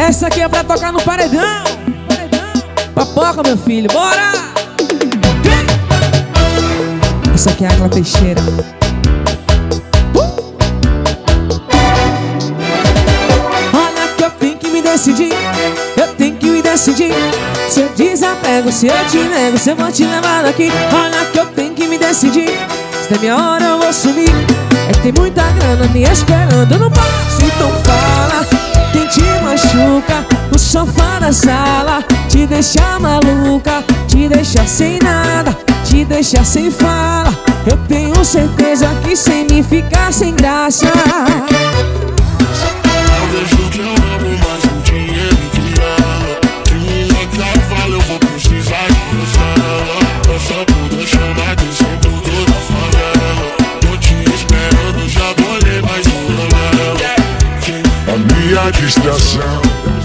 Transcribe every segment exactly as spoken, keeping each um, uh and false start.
Essa aqui é pra tocar no paredão. Papoca, meu filho, bora! Vem! Essa aqui é a Águila Teixeira. uh! Olha que eu tenho que me decidir. Eu tenho que me decidir. Se eu desapego, se eu te nego, se eu vou te levar daqui. Olha que eu tenho que me decidir. Se der minha hora eu vou sumir. É que tem muita grana me esperando, eu não posso. Então fala, quem te machuca no sofá da sala, te deixa maluca, te deixa sem nada, te deixa sem fala. Eu tenho certeza que sem mim ficar sem graça. Eu vejo que eu amo mais o dinheiro que ela. Se me notar, fala, eu vou precisar de você. Eu só pude chamar atenção por toda a favela. Tô te esperando, já bolei mais uma vela. A minha distração.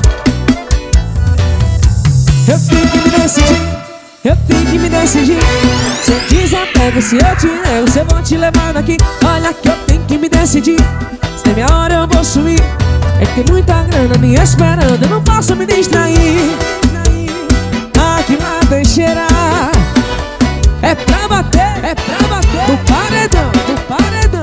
Eu tenho que me decidir, eu tenho que me decidir. Se eu desapego, se eu te nego, se eu vou te levar daqui. Olha que eu tenho que me decidir. Se der minha hora eu vou sumir. É que tem muita grana me esperando, eu não posso me distrair. Águila Teixeira é pra bater, é pra bater. Do paredão, do paredão.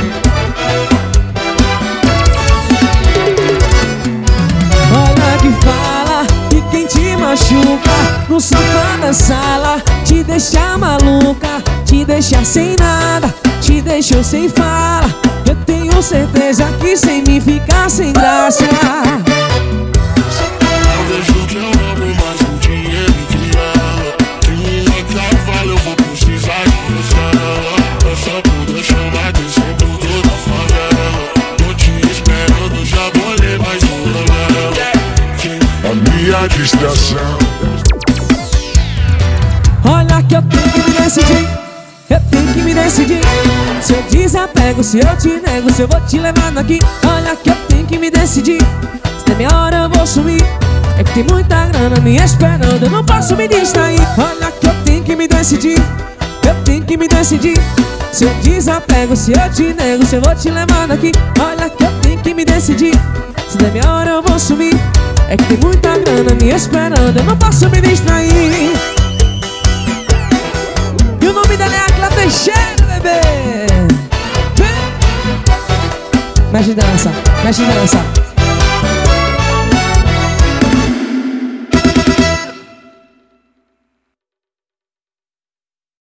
Olha que fala, e quem te machuca no sofá da sala, te deixa maluca, te deixa sem nada, te deixou sem fala. Eu tenho certeza que sem mim ficar sem graça. Eu vejo que eu amo mais o dinheiro que ela. Se me notar, fala, eu vou precisar de você. Eu só pude chamar atenção por toda a favela. Tô te esperando, já bolei mais uma vela. A minha distração. Olha que eu tenho que me decidir, eu tenho que me decidir. Se eu desapego, se eu te nego, se eu vou te levar daqui. Olha que eu tenho que me decidir. Se der minha hora eu vou sumir. É que tem muita grana me esperando, eu não posso me distrair. Olha que eu tenho que me decidir, eu tenho que me decidir. Se eu desapego, se eu te nego, se eu vou te levar daqui. Olha que eu tenho que me decidir. Se der minha hora eu vou sumir. É que tem muita grana me esperando, eu não posso me distrair. E o nome dela é Águila Teixeira, bebê. Vem. Mexe dança, mexe dança.